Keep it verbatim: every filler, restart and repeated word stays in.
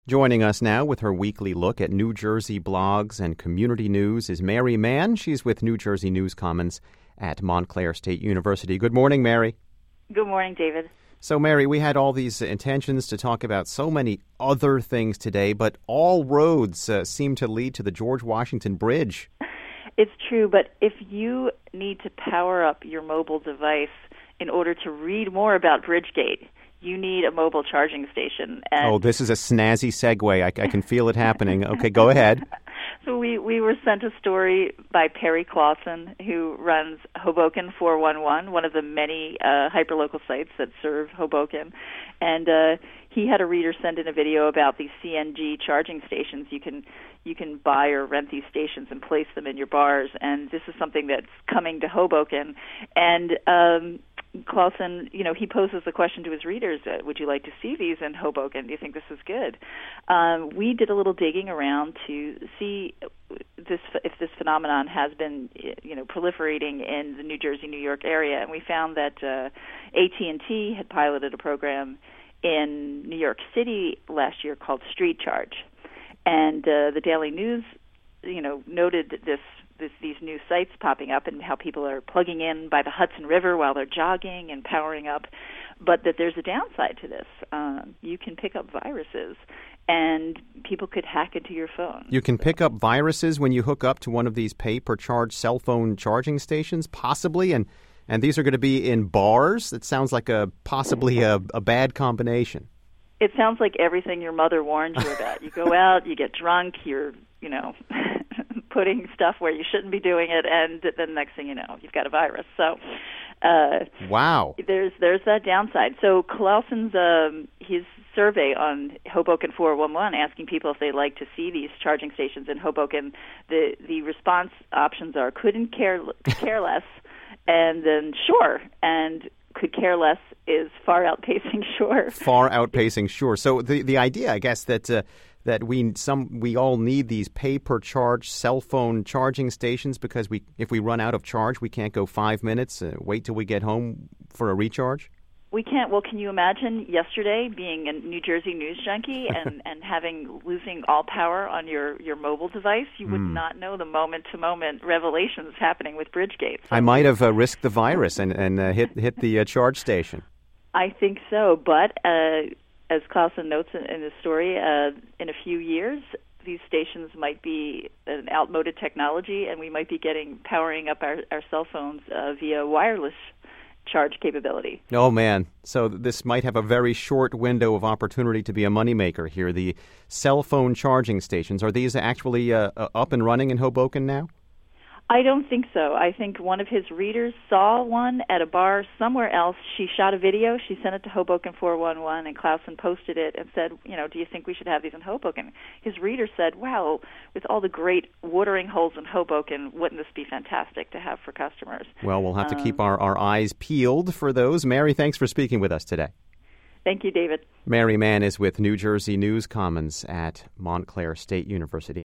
Joining us now with her weekly look at New Jersey blogs and community news is Mary Mann. She's with New Jersey News Commons at Montclair State University. Good morning, Mary. Good morning, David. So, Mary, we had all these intentions to talk about so many other things today, but all roads uh, seem to lead to the George Washington Bridge. It's true, but if you need to power up your mobile device in order to read more about Bridgegate, you need a mobile charging station. And oh, this is a snazzy segue. I, I can feel it happening. Okay, go ahead. So we, we were sent a story by Perry Clausen, who runs Hoboken four one one, one of the many uh, hyperlocal sites that serve Hoboken. And uh, he had a reader send in a video about these C N G charging stations. You can you can buy or rent these stations and place them in your bars. And this is something that's coming to Hoboken. And um, Clausen, you know, he poses the question to his readers, uh, would you like to see these in Hoboken? Do you think this is good? Um, we did a little digging around to see this, if this phenomenon has been, you know, proliferating in the New Jersey, New York area, and we found that uh, A T and T had piloted a program in New York City last year called Street Charge. And uh, the Daily News, you know, noted this This, these new sites popping up and how people are plugging in by the Hudson River while they're jogging and powering up, but that there's a downside to this. Um, you can pick up viruses, and people could hack into your phone. You can pick up viruses when you hook up to one of these pay-per-charge cell phone charging stations, possibly, and, and these are going to be in bars? That sounds like a possibly a, a bad combination. It sounds like everything your mother warned you about. You go out, you get drunk, you're, you know... putting stuff where you shouldn't be doing it, and then the next thing you know, you've got a virus. So, uh, wow, there's there's that downside. So Clausen's um, his survey on Hoboken four one one, asking people if they like to see these charging stations in Hoboken, the the response options are couldn't care care less, and then sure, and could care less is far outpacing sure. Far outpacing sure. So the the idea, I guess, that. Uh, that we some we all need these pay-per-charge cell phone charging stations because we if we run out of charge, we can't go five minutes, uh, wait till we get home for a recharge? We can't. Well, can you imagine yesterday being a New Jersey news junkie and, and having losing all power on your, your mobile device? You would mm. not know the moment-to-moment revelations happening with Bridgegate. So I might have uh, risked the virus and, and uh, hit, hit the uh, charge station. I think so, but... Uh, As Clausen notes in his story, uh, in a few years, these stations might be an outmoded technology, and we might be getting powering up our, our cell phones uh, via wireless charge capability. Oh, man. So this might have a very short window of opportunity to be a moneymaker here. The cell phone charging stations, are these actually uh, up and running in Hoboken now? I don't think so. I think one of his readers saw one at a bar somewhere else. She shot a video. She sent it to Hoboken four one one, and Clausen posted it and said, you know, do you think we should have these in Hoboken? His reader said, wow, with all the great watering holes in Hoboken, wouldn't this be fantastic to have for customers? Well, we'll have to um, keep our, our eyes peeled for those. Mary, thanks for speaking with us today. Thank you, David. Mary Mann is with New Jersey News Commons at Montclair State University.